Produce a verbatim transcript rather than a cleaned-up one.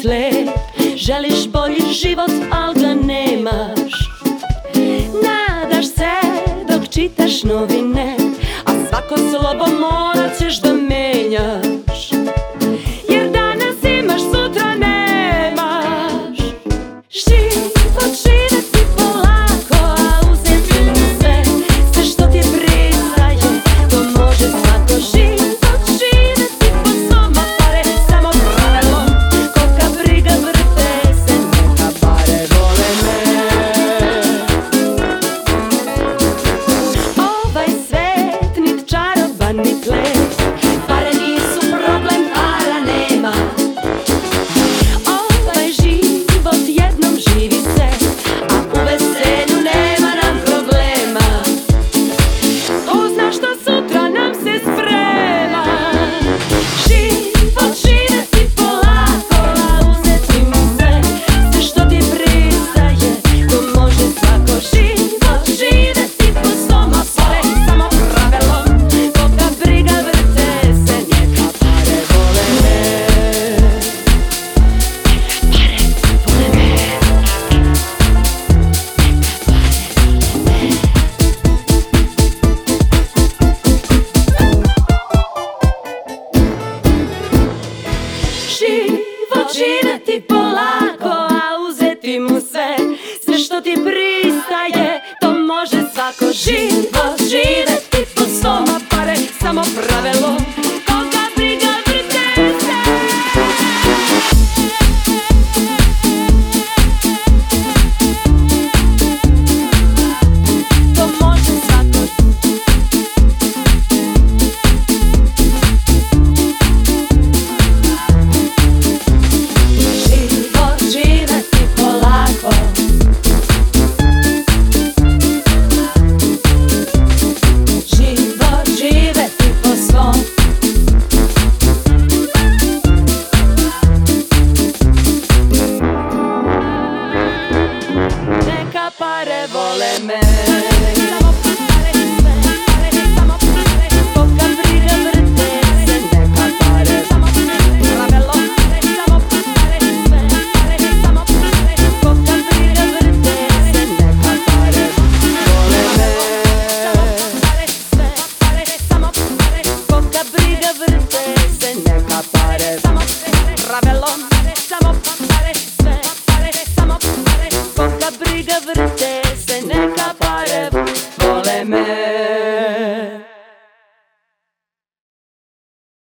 život lep, želiš bolji život, al ga nemaš. Nadaš se dok čitaš novine, a svako slovo morat ćeš da menjaš. Jer danas imaš, sutra nemaš. Život živeti polako, a uzeti mu sve, sve što ti pristaje, to može svako. Život živeti po svom, a pare samo pravilom, koga briga vrte se, neka pare vole me. Ovaj svet nit čaroban nit lep, pare nisu problem, para nema. Ovaj život jednom živi se, a u veselju nema nam problema. Ko zna šta sutra nam se sprema. Život živeti polako, a uzeti mu sve, sve što ti pristaje, to može svako. Život živeti po svom, a pare samo pravilom, koga briga vrte se, neka pare vole me. Život živeti polako, a uzeti mu sve, sve što ti pristaje, to može svako. Život živeti po svom, a pare samo pravilo, koga briga vrte se. To može svako. Život živeti polako, život živeti po svom. Neka pare vole me. Koga briga vrte se, neka pare pravilo, koga briga vrte se, neka pare vole me. Koga briga vrte se, neka pare pravilom, koga briga vrte